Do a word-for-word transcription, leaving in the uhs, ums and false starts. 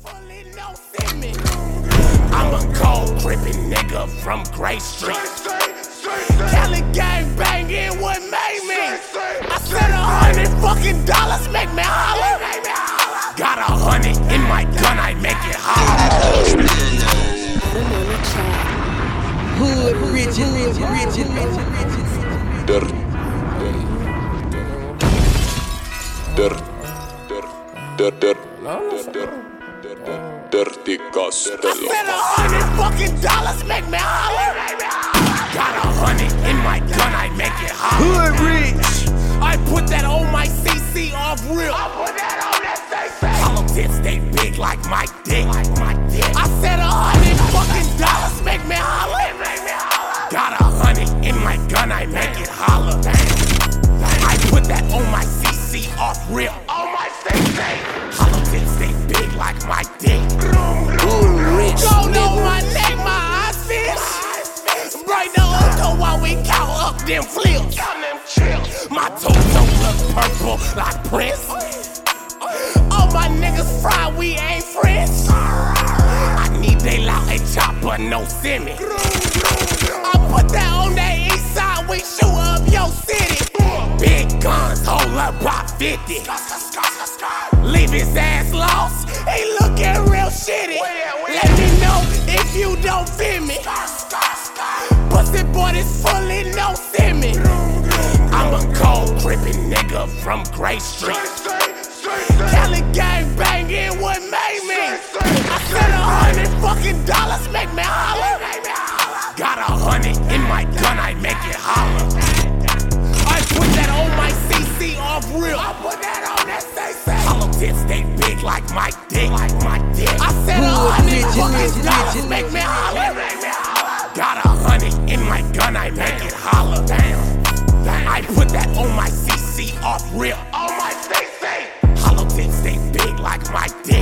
fully no see me. I'm a cold crippin' nigga from Gray Street. Cali gang bangin' what made me. I said a hundred fucking dollars make me holler. Got a hundred in my gun, I make it holler. Hood rigid, rigid, rigid. Dirt. Dirt. Dirt. Dirt. Dirt. Dirty Costello. I said a hundred fucking dollars make me holler. Got a hundred in my gun, I make it holler. Hood rich. I put that on my C C off real. I put that on that C C. Hollow tips, they big like my dick. Like my dick. I said a hundred fucking dollars make me holler. Got a hundred in my gun, I make it holler. I put that on my C C off real. On my C C. Hollow tips, they big like my dick. Hood rich. Gold on my neck, my eyes fierce. Break the auto while we count up them flips. My toe-toe look purple like Prince. All my niggas fried, we ain't friends. I need they loud and chopper, no semi. I put that on that east side, we shoot up your city. Big guns, hold up, pop fifty. Leave his ass lost, he looking real shitty. Let me know if you don't feel me. Pussy boy, this fully no see me. I'm a cold crippin' nigga from Gray Street. Cali gang bangin' what made me. I said a hundred fucking dollars make me holler. Got a hundred in my gun, I make it holler. I put that on my C C off real. I put that on that C C. Hollow tips, they big like my dick. Like my dick. I said a hundred fucking dollars make me holler. Got a hundred in my gun, I make it holler. Damn. I put that on my C C off real. On my C C. Hollow tips, they big like my dick.